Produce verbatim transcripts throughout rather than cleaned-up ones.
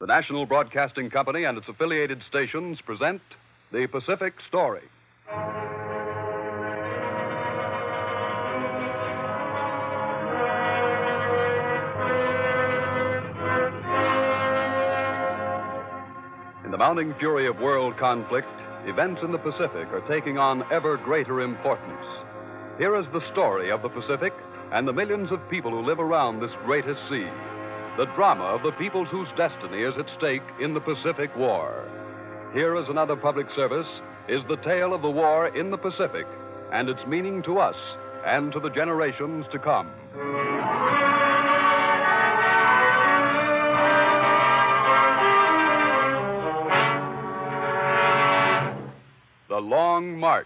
National Broadcasting Company and its affiliated stations present The Pacific Story. In the mounting fury of world conflict, events in the Pacific are taking on ever greater importance. Here is the story of the Pacific and the millions of people who live around this greatest sea. The drama of the peoples whose destiny is at stake in the Pacific War. Here is another public service, is the tale of the war in the Pacific and its meaning to us and to the generations to come. The Long March.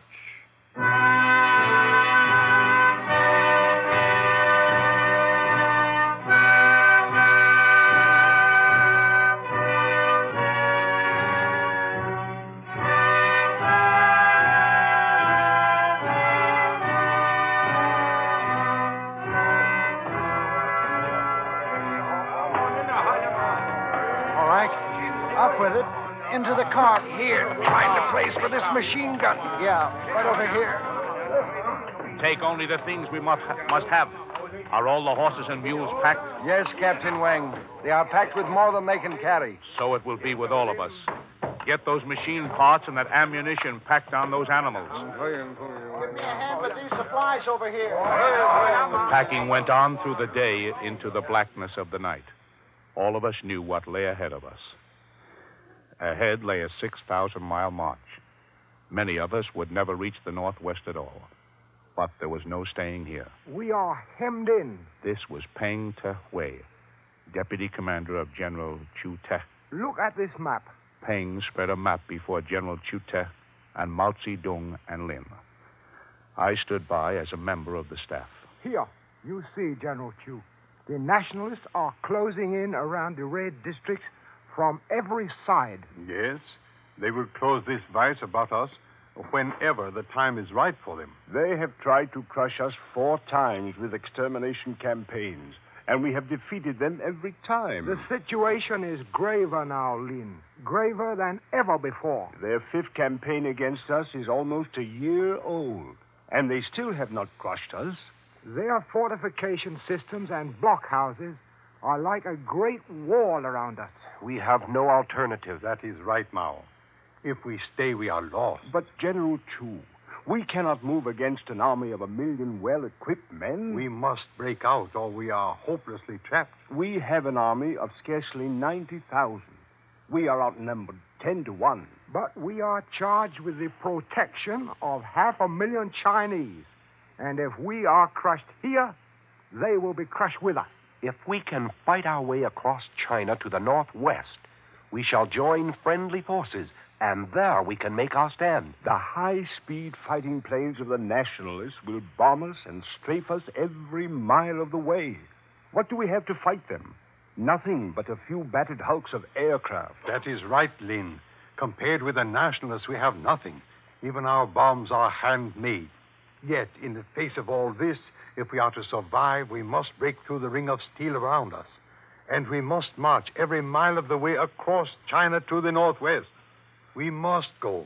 Up with it. Into the cart. Here. Find a place for this machine gun. Yeah, right over here. Take only the things we must, ha- must have. Are all the horses and mules packed? Yes, Captain Wang. They are packed with more than they can carry. So it will be with all of us. Get those machine parts and that ammunition packed on those animals. Give me a hand with these supplies over here. The packing went on through the day into the blackness of the night. All of us knew what lay ahead of us. Ahead lay a six thousand mile march. Many of us would never reach the Northwest at all. But there was no staying here. We are hemmed in. This was Peng Te Hui, deputy commander of General Chu Te. Look at this map. Peng spread a map before General Chu Te and Mao Zedong and Lin. I stood by as a member of the staff. Here, you see, General Chu. The nationalists are closing in around the red districts from every side. Yes, they will close this vice about us whenever the time is right for them. They have tried to crush us four times with extermination campaigns, and we have defeated them every time. The situation is graver now, Lin. Graver than ever before. Their fifth campaign against us is almost a year old, and they still have not crushed us. Their fortification systems and blockhouses are like a great wall around us. We have no alternative. That is right, Mao. If we stay, we are lost. But, General Chu, we cannot move against an army of a million well-equipped men. We must break out, or we are hopelessly trapped. We have an army of scarcely ninety thousand. We are outnumbered ten to one. But we are charged with the protection of half a million Chinese. And if we are crushed here, they will be crushed with us. If we can fight our way across China to the northwest, we shall join friendly forces, and there we can make our stand. The high-speed fighting planes of the nationalists will bomb us and strafe us every mile of the way. What do we have to fight them? Nothing but a few battered hulks of aircraft. That is right, Lin. Compared with the nationalists, we have nothing. Even our bombs are handmade. Yet, in the face of all this, if we are to survive, we must break through the ring of steel around us. And we must march every mile of the way across China to the northwest. We must go.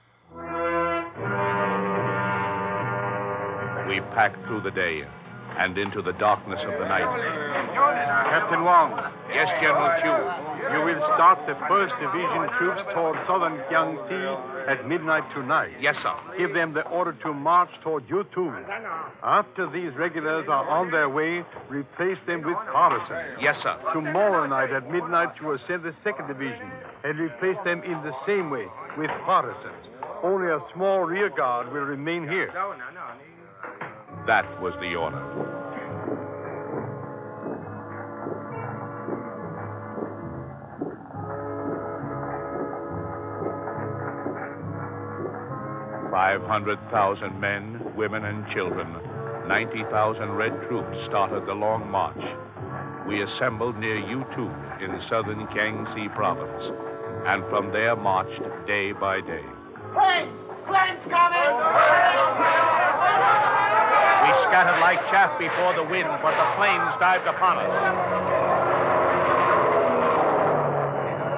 We packed through the day and into the darkness of the night. Captain Wang. Yes, General Chu. You will start the first Division troops toward southern Jiangxi at midnight tonight. Yes, sir. Give them the order to march toward Yutong. After these regulars are on their way, replace them with partisans. Yes, sir. Tomorrow night at midnight, you will send the second division and replace them in the same way with partisans. Only a small rear guard will remain here. That was the order. Five hundred thousand men, women, and children, ninety thousand red troops started the long march. We assembled near Yutong in southern Jiangxi province, and from there marched day by day. Planes! Planes coming! We scattered like chaff before the wind, but the planes dived upon us.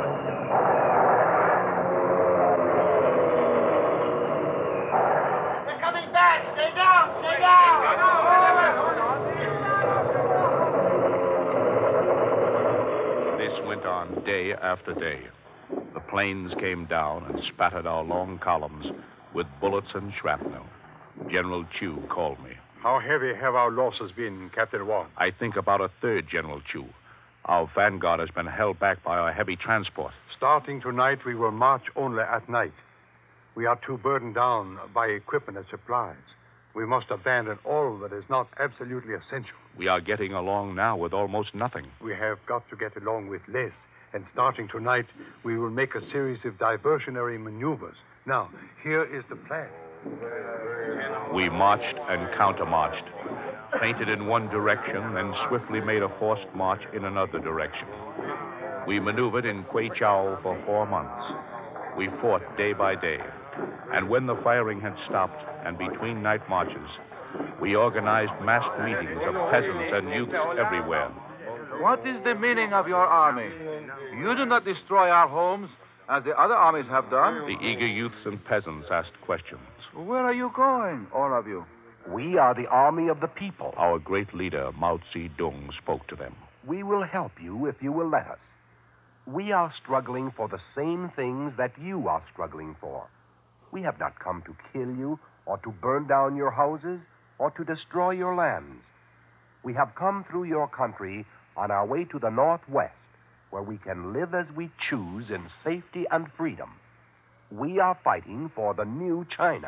on day after day. The planes came down and spattered our long columns with bullets and shrapnel. General Chu called me. How heavy have our losses been, Captain Wong? I think about a third, General Chu. Our vanguard has been held back by our heavy transport. Starting tonight, we will march only at night. We are too burdened down by equipment and supplies. We must abandon all that is not absolutely essential. We are getting along now with almost nothing. We have got to get along with less. And starting tonight, we will make a series of diversionary maneuvers. Now, here is the plan. We marched and countermarched, feinted in one direction, then swiftly made a forced march in another direction. We maneuvered in Kweichow for four months. We fought day by day. And when the firing had stopped, and between night marches, we organized massed meetings of peasants and youths everywhere. What is the meaning of your army? You do not destroy our homes, as the other armies have done. The eager youths and peasants asked questions. Where are you going, all of you? We are the army of the people. Our great leader, Mao Zedong, spoke to them. We will help you if you will let us. We are struggling for the same things that you are struggling for. We have not come to kill you, or to burn down your houses, or to destroy your lands. We have come through your country on our way to the Northwest, where we can live as we choose in safety and freedom. We are fighting for the new China.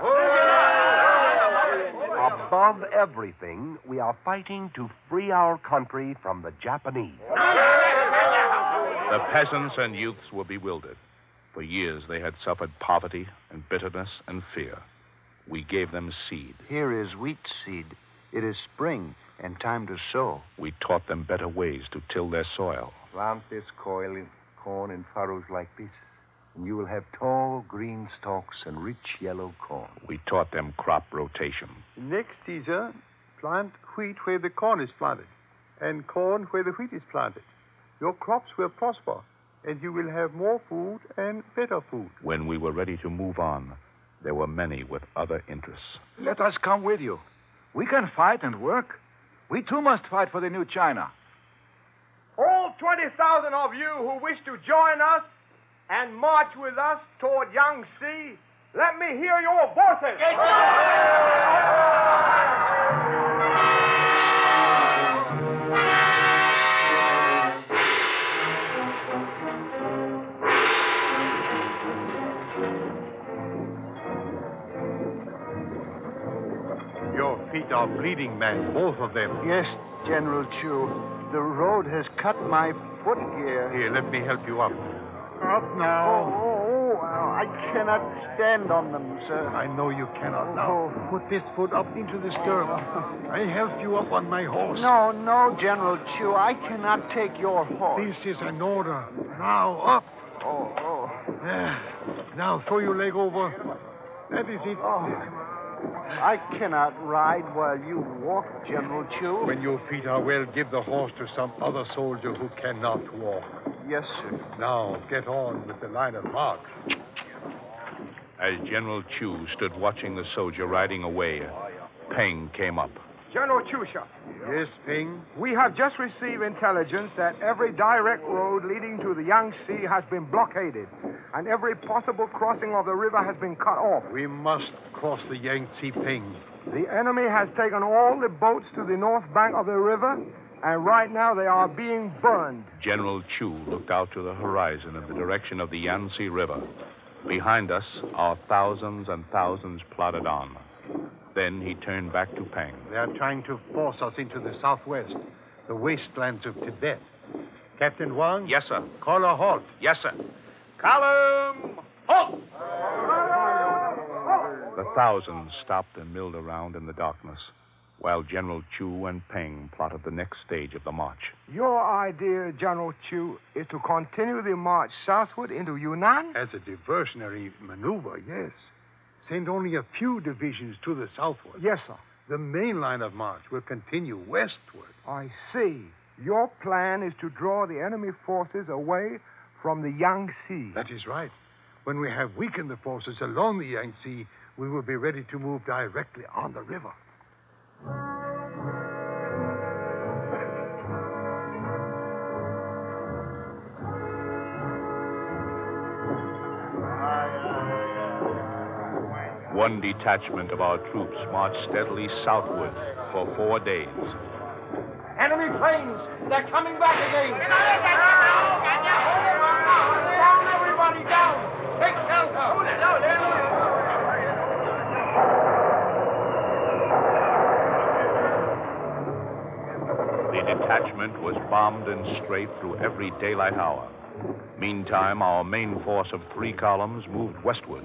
Above everything, we are fighting to free our country from the Japanese. The peasants and youths were bewildered. For years, they had suffered poverty and bitterness and fear. We gave them seed. Here is wheat seed. It is spring and time to sow. We taught them better ways to till their soil. Plant this coil in corn in furrows like this, and you will have tall green stalks and rich yellow corn. We taught them crop rotation. Next season, plant wheat where the corn is planted, and corn where the wheat is planted. Your crops will prosper, and you will have more food and better food. When we were ready to move on, there were many with other interests. Let us come with you. We can fight and work. We too must fight for the new China. All twenty thousand of you who wish to join us and march with us toward Yangtze, let me hear your voices. Your feet are bleeding, man, both of them. Yes, General Chu. The road has cut my foot gear. Here, let me help you up. Up now. Oh, oh, oh, I cannot stand on them, sir. I know you cannot now. Put this foot up into the stirrup. I helped you up on my horse. No, no, General Chu. I cannot take your horse. This is an order. Now, up. Oh, oh. There. Now, throw your leg over. That is it. Oh. I cannot ride while you walk, General Chu. When your feet are well, give the horse to some other soldier who cannot walk. Yes, sir. Now, get on with the line of march. As General Chu stood watching the soldier riding away, Peng came up. General Chusha. Yes, Ping? We have just received intelligence that every direct road leading to the Yangtze has been blockaded, and every possible crossing of the river has been cut off. We must cross the Yangtze, Ping. The enemy has taken all the boats to the north bank of the river, and right now they are being burned. General Chu looked out to the horizon in the direction of the Yangtze River. Behind us, our thousands and thousands plodded on. Then he turned back to Peng. They are trying to force us into the southwest, the wastelands of Tibet. Captain Wang? Yes, sir. Call a halt. Yes, sir. Column, halt! The thousands stopped and milled around in the darkness, while General Chu and Peng plotted the next stage of the march. Your idea, General Chu, is to continue the march southward into Yunnan? As a diversionary maneuver, yes. Send only a few divisions to the southward. Yes, sir. The main line of march will continue westward. I see. Your plan is to draw the enemy forces away from the Yangtze. That is right. When we have weakened the forces along the Yangtze, we will be ready to move directly on the river. One detachment of our troops marched steadily southward for four days. Enemy planes! They're coming back again! Down, everybody, down! Take shelter! The detachment was bombed and strafed through every daylight hour. Meantime, our main force of three columns moved westward.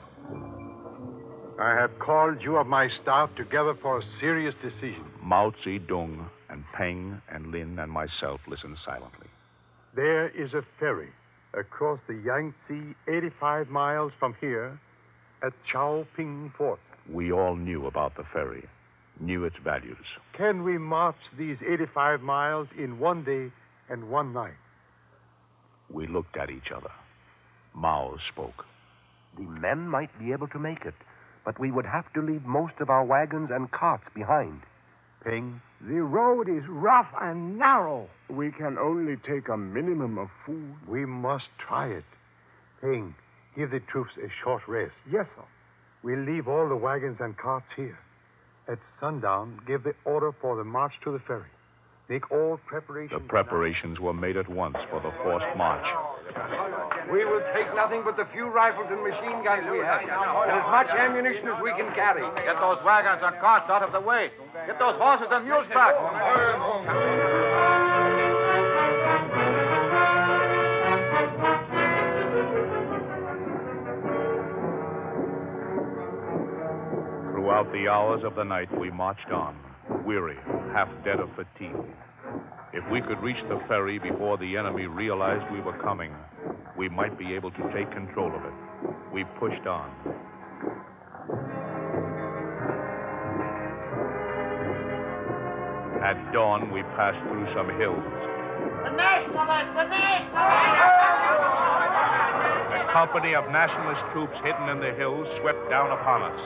I have called you of my staff together for a serious decision. Mao Zedong and Peng and Lin and myself listened silently. There is a ferry across the Yangtze eighty-five miles from here at Chaoping Fort. We all knew about the ferry, knew its values. Can we march these eighty-five miles in one day and one night? We looked at each other. Mao spoke. The men might be able to make it, but we would have to leave most of our wagons and carts behind. Peng? The road is rough and narrow. We can only take a minimum of food. We must try it. Peng, give the troops a short rest. Yes, sir. We'll leave all the wagons and carts here. At sundown, give the order for the march to the ferry. Make all preparations. The preparations were made at once for the forced march. We will take nothing but the few rifles and machine guns we have, and as much ammunition as we can carry. Get those wagons and carts out of the way. Get those horses and mules back. Throughout the hours of the night, we marched on, weary, half dead of fatigue. If we could reach the ferry before the enemy realized we were coming, we might be able to take control of it. We pushed on. At dawn, we passed through some hills. The Nationalists! The Nationalists! A company of nationalist troops hidden in the hills swept down upon us.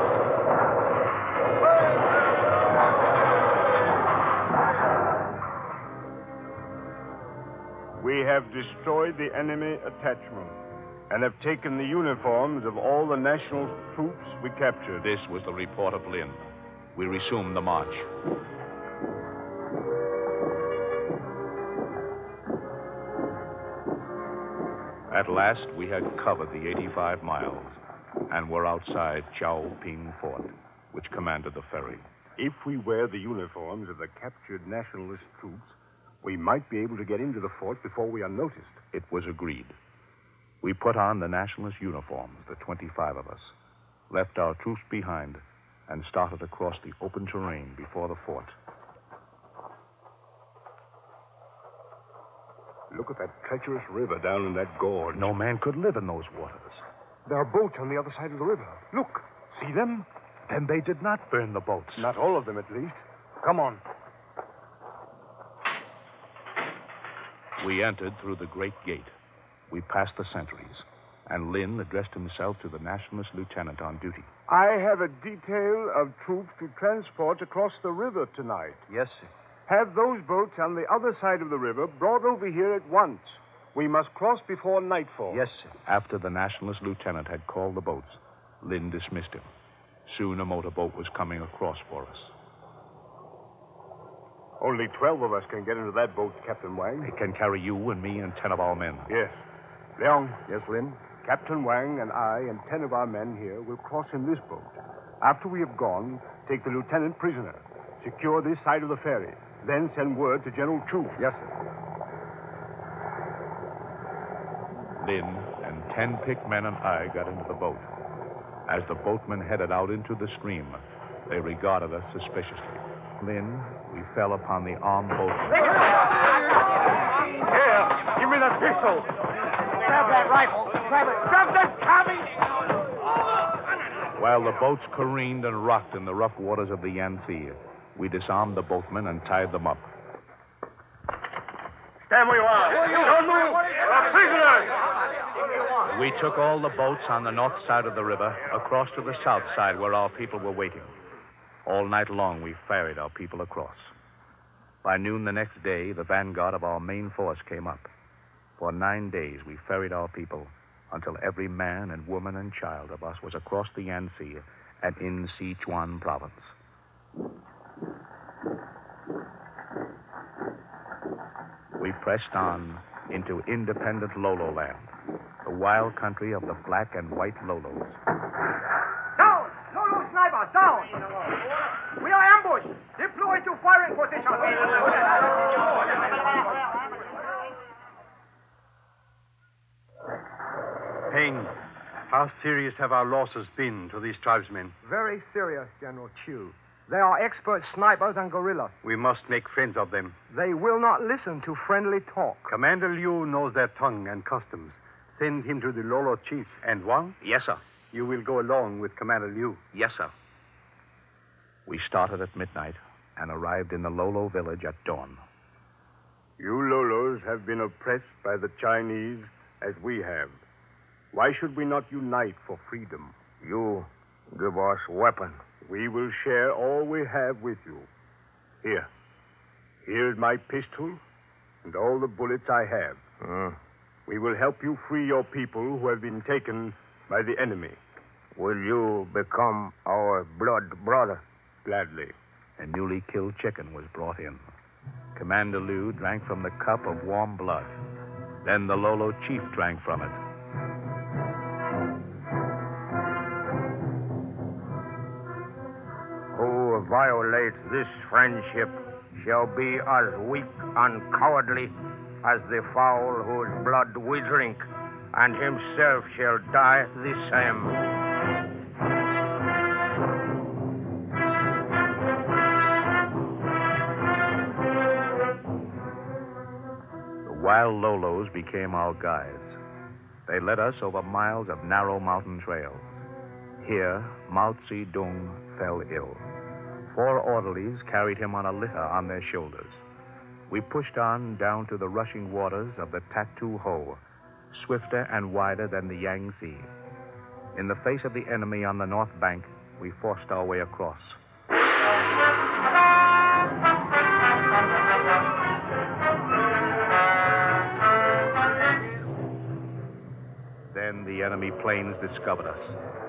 We have destroyed the enemy attachment and have taken the uniforms of all the national troops we captured. This was the report of Lin. We resumed the march. At last, we had covered the eighty-five miles and were outside Chaoping Fort, which commanded the ferry. If we wear the uniforms of the captured nationalist troops, we might be able to get into the fort before we are noticed. It was agreed. We put on the nationalist uniforms, the twenty-five of us, left our troops behind, and started across the open terrain before the fort. Look at that treacherous river down in that gorge. No man could live in those waters. There are boats on the other side of the river. Look, see them? Then they did not burn the boats. Not all of them, at least. Come on. We entered through the great gate. We passed the sentries, and Lin addressed himself to the nationalist lieutenant on duty. I have a detail of troops to transport across the river tonight. Yes, sir. Have those boats on the other side of the river brought over here at once. We must cross before nightfall. Yes, sir. After the nationalist lieutenant had called the boats, Lin dismissed him. Soon a motorboat was coming across for us. Only twelve of us can get into that boat, Captain Wang. It can carry you and me and ten of our men. Yes. Leong. Yes, Lin? Captain Wang and I and ten of our men here will cross in this boat. After we have gone, take the lieutenant prisoner. Secure this side of the ferry. Then send word to General Chu. Yes, sir. Lin and ten picked men and I got into the boat. As the boatmen headed out into the stream, they regarded us suspiciously. Lin, we fell upon the armed boat. Here, give me that pistol. Grab that rifle. Grab it. Grab that Tommy. While the boats careened and rocked in the rough waters of the Yangtze, we disarmed the boatmen and tied them up. Stand where you are. Don't move. Prisoners. We took all the boats on the north side of the river across to the south side where our people were waiting. All night long, we ferried our people across. By noon the next day, the vanguard of our main force came up. For nine days, we ferried our people until every man and woman and child of us was across the Yangtze and in Sichuan province. We pressed on into independent Lolo land, the wild country of the black and white Lolos. Down! Lolo sniper, down! We are ambushed! Deploy to firing position! Peng, how serious have our losses been to these tribesmen? Very serious, General Chu. They are expert snipers and guerrillas. We must make friends of them. They will not listen to friendly talk. Commander Liu knows their tongue and customs. Send him to the Lolo chiefs. And Wang, Yes, sir. you will go along with Commander Liu. Yes, sir. We started at midnight and arrived in the Lolo village at dawn. You Lolos have been oppressed by the Chinese as we have. Why should we not unite for freedom? You give us weapons. We will share all we have with you. Here. Here's my pistol and all the bullets I have. Uh, We will help you free your people who have been taken by the enemy. will you become our blood brother? Gladly. A newly killed chicken was brought in. Commander Liu drank from the cup of warm blood. Then the Lolo chief drank from it. Who violates this friendship shall be as weak and cowardly as the fowl whose blood we drink, and himself shall die the same. The wild Lolos became our guides. They led us over miles of narrow mountain trails. Here, Mao Zedong fell ill. Four orderlies carried him on a litter on their shoulders. We pushed on down to the rushing waters of the Tatu Ho, swifter and wider than the Yangtze. In the face of the enemy on the north bank, we forced our way across. Then the enemy planes discovered us.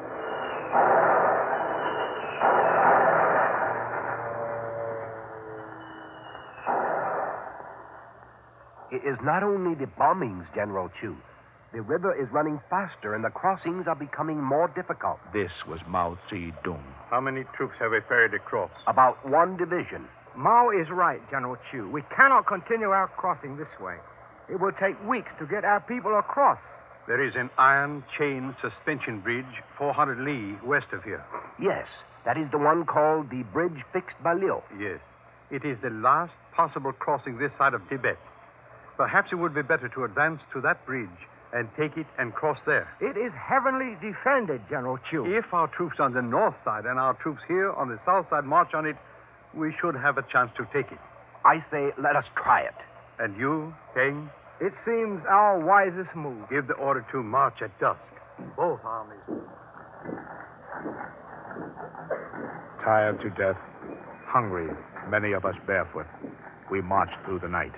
It is not only the bombings, General Chu. The river is running faster, and the crossings are becoming more difficult. This was Mao Zedong. How many troops have we ferried across? About one division. Mao is right, General Chu. We cannot continue our crossing this way. It will take weeks to get our people across. There is an iron chain suspension bridge four hundred li west of here. Yes, that is the one called the Bridge Fixed by Liu. Yes. It is the last possible crossing this side of Tibet. Perhaps it would be better to advance to that bridge and take it and cross there. It is heavily defended, General Chu. If our troops on the north side and our troops here on the south side march on it, we should have a chance to take it. I say, let us try it. And you, Peng, It seems our wisest move. give the order to march at dusk. Both armies. Tired to death, hungry, many of us barefoot, we marched through the night.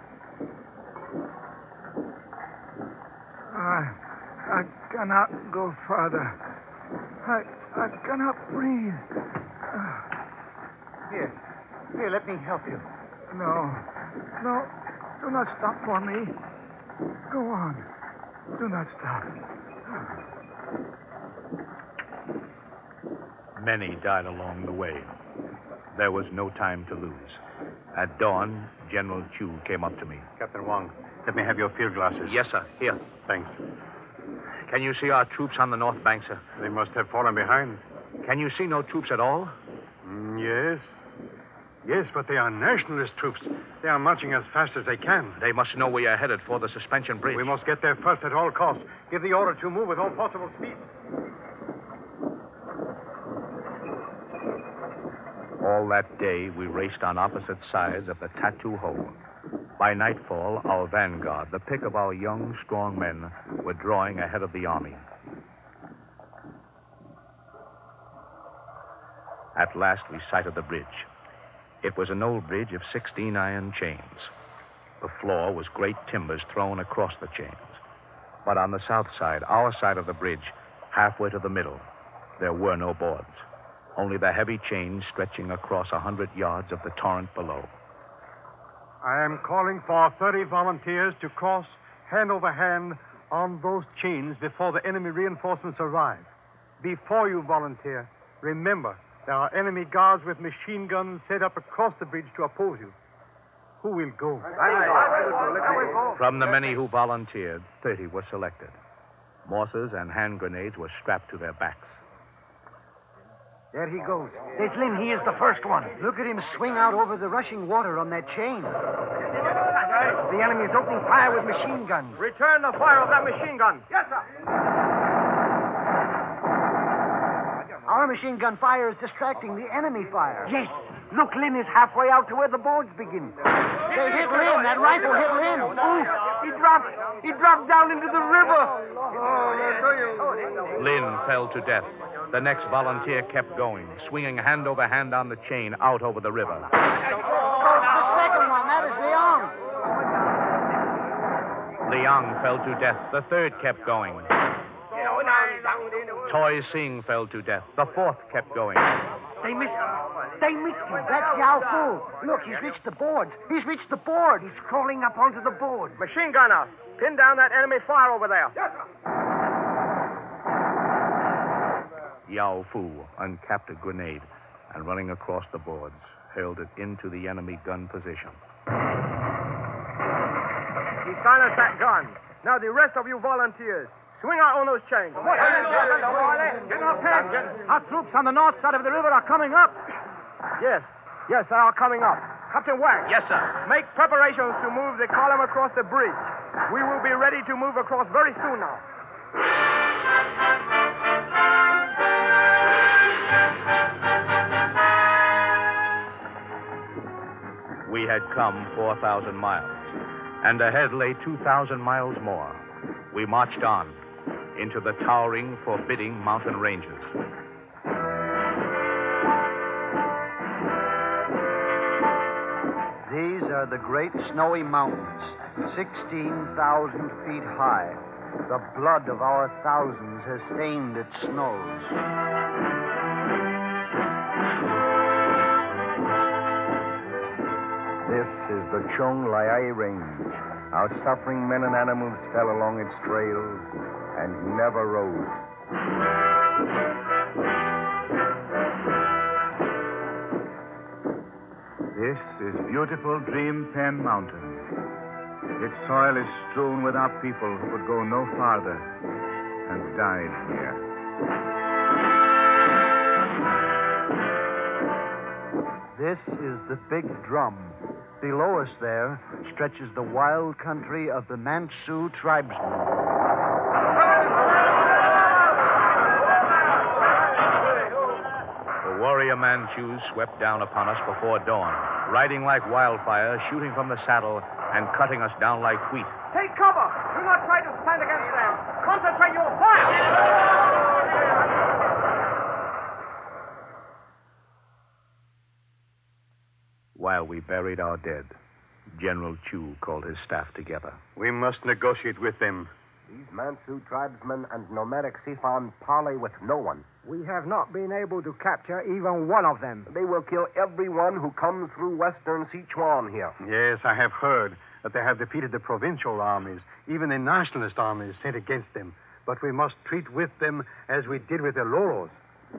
I, I cannot go further. I, I cannot breathe. Here. Here, let me help you. No, no, do not stop for me. Go on. Do not stop. Many died along the way. There was no time to lose. At dawn, General Chu came up to me. Captain Wang, let me have your field glasses. Yes, sir. Here. Thanks. Can you see our troops on the north bank, sir? They must have fallen behind. Can you see no troops at all? Mm, yes. Yes, but they are nationalist troops. They are marching as fast as they can. They must know we are headed for the suspension bridge. We must get there first at all costs. Give the order to move with all possible speed. All that day, we raced on opposite sides of the Tatu Ho. By nightfall, our vanguard, the pick of our young, strong men, were drawing ahead of the army. At last, we sighted the bridge. It was an old bridge of sixteen iron chains. The floor was great timbers thrown across the chains. But on the south side, our side of the bridge, halfway to the middle, there were no boards. Only the heavy chains stretching across a hundred yards of the torrent below. I am calling for thirty volunteers to cross hand over hand on those chains before the enemy reinforcements arrive. Before you volunteer, remember there are enemy guards with machine guns set up across the bridge to oppose you. Who will go? From the many who volunteered, thirty were selected. Mortars and hand grenades were strapped to their backs. There he goes. There's Lynn. He is the first one. Look at him swing out over the rushing water on that chain. The enemy is opening fire with machine guns. Return the fire of that machine gun. Yes, sir. Our machine gun fire is distracting the enemy fire. Yes. Look, Lynn is halfway out to where the boards begin. They hit Lynn. That rifle hit Lynn. Ooh, he dropped. He dropped down into the river. Lynn fell to death. The next volunteer kept going, swinging hand over hand on the chain out over the river. The second one, that is Leon. Leon fell to death. The third kept going. Toy Singh fell to death. The fourth kept going. They missed him. They missed him. That's Yao Fu. Look, he's reached the boards. He's reached the board. He's crawling up onto the board. Machine gunner, pin down that enemy fire over there. Yes, sir. Yao Fu uncapped a grenade and, running across the boards, hurled it into the enemy gun position. He silenced that gun. Now the rest of you volunteers, swing out on those chains. Get up, Our troops on the north side of the river are coming up. Yes, yes, they are coming up. Captain Wang. Yes, sir. Make preparations to move the column across the bridge. We will be ready to move across very soon now. We had come four thousand miles, and ahead lay two thousand miles more. We marched on into the towering, forbidding mountain ranges. These are the great snowy mountains, sixteen thousand feet high. The blood of our thousands has stained its snows. This is the Chong Lai Range. Our suffering men and animals fell along its trails and never rose. This is beautiful Dream Pen Mountain. Its soil is strewn with our people who could go no farther and died here. This is the Big Drum. Below us there stretches the wild country of the Mansu tribesmen. The warrior Manchus swept down upon us before dawn, riding like wildfire, shooting from the saddle, and cutting us down like wheat. Take cover. Do not try to stand against them. Concentrate your fire. While we buried our dead, General Chu called his staff together. We must negotiate with them. These Mansu tribesmen and nomadic Sifan parley with no one. We have not been able to capture even one of them. They will kill everyone who comes through western Sichuan here. Yes, I have heard that they have defeated the provincial armies, even the nationalist armies sent against them. But we must treat with them as we did with the Loros.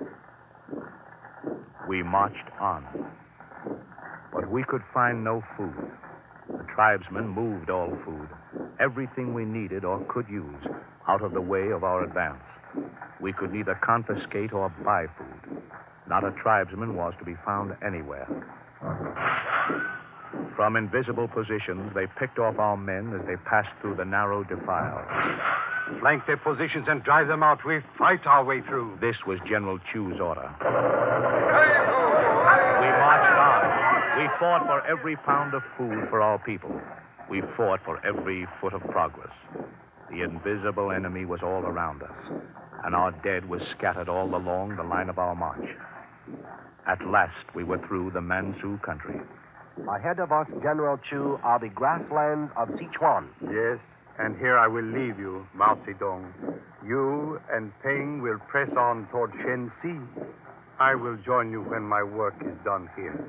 We marched on. But we could find no food. The tribesmen moved all food, everything we needed or could use, out of the way of our advance. We could neither confiscate or buy food. Not a tribesman was to be found anywhere. From invisible positions, they picked off our men as they passed through the narrow defile. Flank their positions and drive them out. We fight our way through. This was General Chu's order. We marched on. We fought for every pound of food for our people. We fought for every foot of progress. The invisible enemy was all around us, and our dead was scattered all along the line of our march. At last, we were through the Mansu country. Ahead of us, General Chu, are the grasslands of Sichuan. Yes, And here I will leave you, Mao Zedong. You and Peng will press on toward Shenxi. I will join you when my work is done here.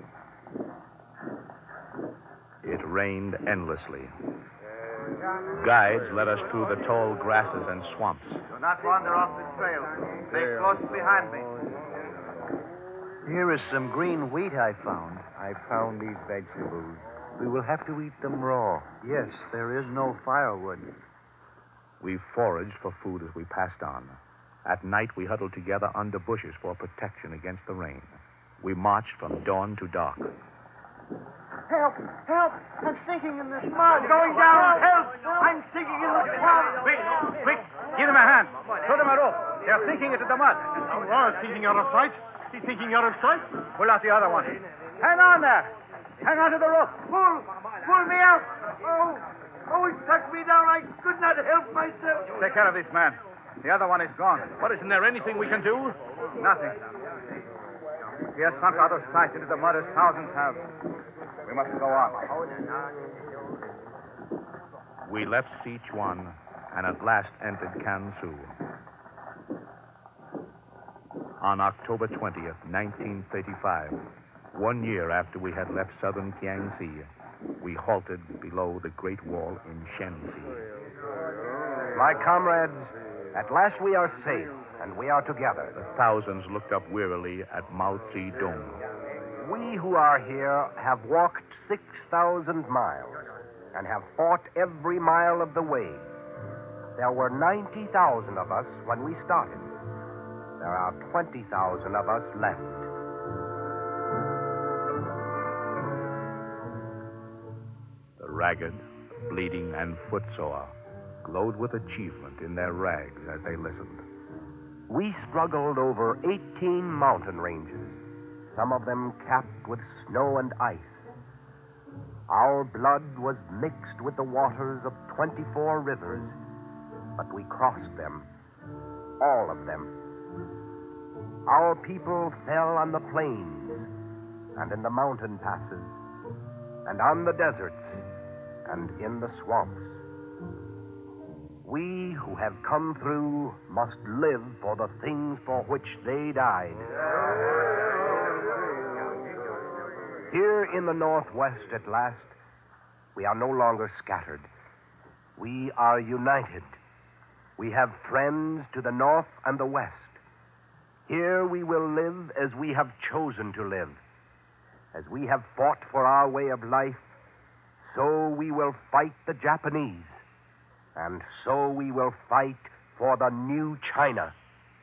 It rained endlessly. Guides led us through the tall grasses and swamps. Do not wander off the trail. Stay close behind me. Here is some green wheat I found. I found these vegetables. We will have to eat them raw. Yes, there is no firewood. We foraged for food as we passed on. At night, we huddled together under bushes for protection against the rain. We marched from dawn to dark. Help! Help! I'm sinking in this mud. Going down! Help! I'm sinking in this mud. Quick! Quick! Give them a hand. Throw them a rope. They're sinking into the mud. Oh, sinking out of sight? He's sinking out of sight? Pull out the other one. Hang on there. Hang on to the rope. Pull! Pull me out! Oh! Oh, it sucked me down. I could not help myself. Take care of this man. The other one is gone. But isn't there anything we can do? Nothing. He has sunk out of sight into the mud as thousands have. We must go on. We left Sichuan and at last entered Kansu. On October twentieth, nineteen thirty-five, one year after we had left southern Jiangxi, we halted below the Great Wall in Shenxi. My comrades, at last we are safe, and we are together. The thousands looked up wearily at Mao Zedong. We who are here have walked six thousand miles and have fought every mile of the way. There were ninety thousand of us when we started. There are twenty thousand of us left. The ragged, bleeding, and footsore glowed with achievement in their rags as they listened. We struggled over eighteen mountain ranges, some of them capped with snow and ice. Our blood was mixed with the waters of twenty-four rivers, but we crossed them, all of them. Our people fell on the plains and in the mountain passes and on the deserts and in the swamps. We who have come through must live for the things for which they died. Here in the Northwest at last, we are no longer scattered. We are united. We have friends to the north and the west. Here we will live as we have chosen to live. As we have fought for our way of life, so we will fight the Japanese. And so we will fight for the new China.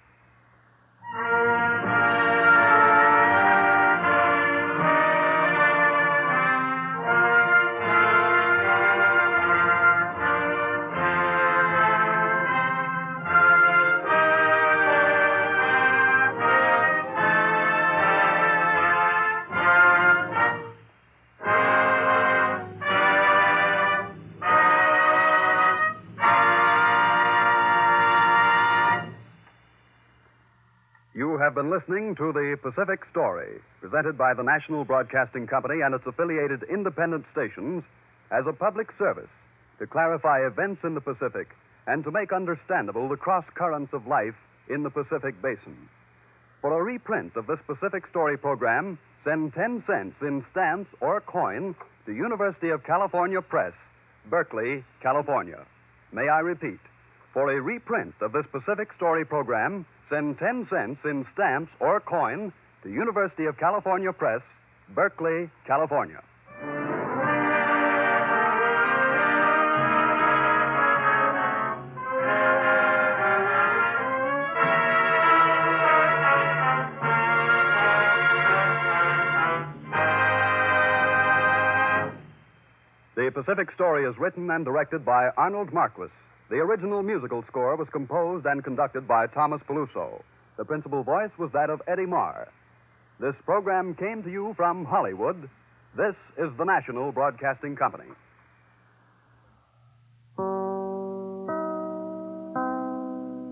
You have been listening to the Pacific Story, presented by the National Broadcasting Company and its affiliated independent stations as a public service to clarify events in the Pacific and to make understandable the cross currents of life in the Pacific Basin. For a reprint of this Pacific Story program, send ten cents in stamps or coin to University of California Press, Berkeley, California. May I repeat? For a reprint of this Pacific Story program, send ten cents in stamps or coin to University of California Press, Berkeley, California. The Pacific Story is written and directed by Arnold Marquis. The original musical score was composed and conducted by Thomas Peluso. The principal voice was that of Eddie Marr. This program came to you from Hollywood. This is the National Broadcasting Company.